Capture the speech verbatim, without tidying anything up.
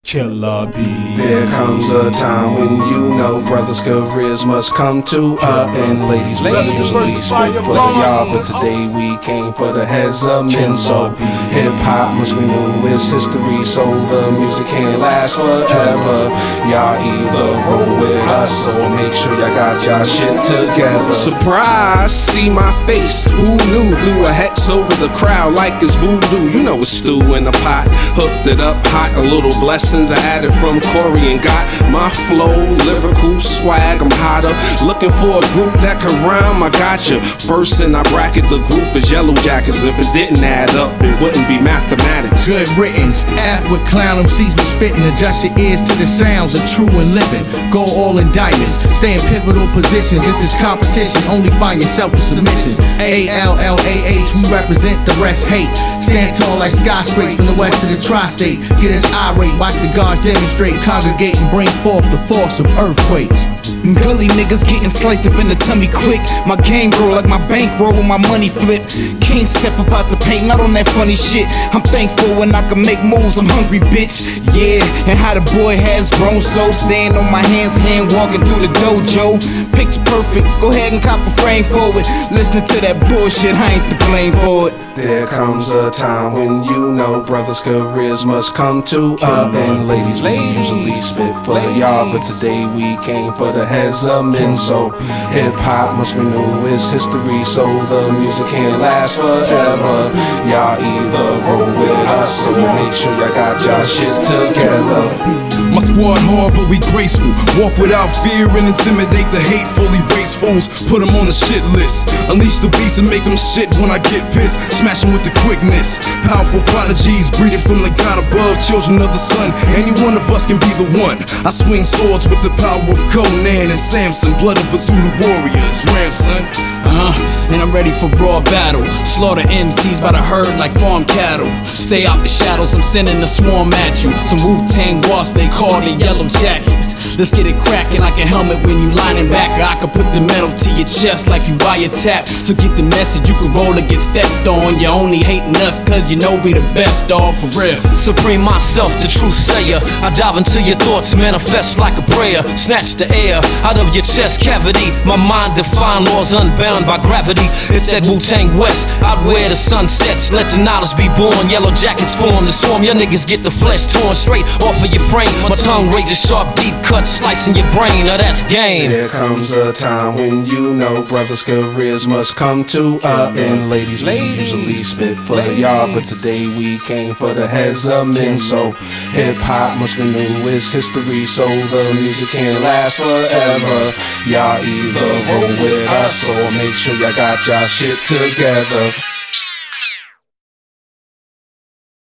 Killer B. There comes a time when you know brothers' careers must come to an end. Ladies, we usually spit for the y'all, but today we came for the heads of men. So hip hop must renew its history, so the music can't last forever. Y'all either roll with us or make sure y'all got y'all shit together. Surprise, see my face. Who knew? Threw a hex over the crowd like it's voodoo. You know it's stew in the pot. Hooked it up hot, a little blessings I added from Corey and got my flow, lyrical swag. I'm hotter, looking for a group that can rhyme. I got you. First in I bracket the group is Yellow Jackets. If it didn't add up, it wouldn't be mathematics. Good riddance. F with clown M Cs with spitting. Adjust your ears to the sounds of true and living. Go all in diamonds. Stay in pivotal positions. If it's competition, only find yourself in submission. A L L A H, we represent, the rest hate. Stand tall like skyscrapers from the west to the tri-state. Get us irate, watch the guards demonstrate, congregate and bring forth the force of earthquakes. Gully niggas getting sliced up in the tummy quick. My game grow like my bankroll when my money flip. Can't step up out the paint, not on that funny shit. I'm thankful when I can make moves, I'm hungry bitch. Yeah, and how the boy has grown so. Stand on my hands, hand walking through the dojo. Picture perfect, go ahead and cop a frame for it. Listening to that bullshit, I ain't to blame for it. There comes a time when you know brothers' careers must come to an end. Ladies, we usually spit for y'all, but today we came for the heads of men. So hip hop must renew its history, so the music can't last forever. Y'all either roll with us or make sure y'all got y'all shit together. My squad hard, but we graceful. Walk without fear and intimidate the hateful. Erase fools, put them on the shit list. Unleash the beast and make them shit when I get pissed. Smash them with the quickness. Powerful prodigies, breeding from the God above, children of the sun. Any one of us can be the one. I swing swords with the power of Conan and Samson. Blood of a Zulu warriors, Ramson. Uh-huh, and I'm ready for raw battle. Slaughter M Cs by the herd like farm cattle. Stay out the shadows, I'm sending a swarm at you. Some Wu-Tang wasp, they call the Yellow Jackets. Let's get it cracking like a helmet when you lining back. I can put the metal to your chest like you wiretap. So get the message, you can roll or get stepped on. You're only hating us cause you know we the best, dog, for real. Supreme myself, the truth sayer. I dive into your thoughts, manifest like a prayer. Snatch the air out of your chest cavity. My mind define laws unbound by gravity. It's that Wu-Tang West, out where the sun sets. Let the knowledge be born. Yellow Jackets form the swarm. Your niggas get the flesh torn straight off of your frame. My tongue raises sharp, deep cuts, slicing your brain. Now that's game. There comes a time when you know brothers' careers must come to an end. Ladies, we usually spit for y'all, but today we came for the heads of men. So hip hop must renew its history, so the music can't last forever. Y'all either roll with us or make sure y'all got y'all shit together.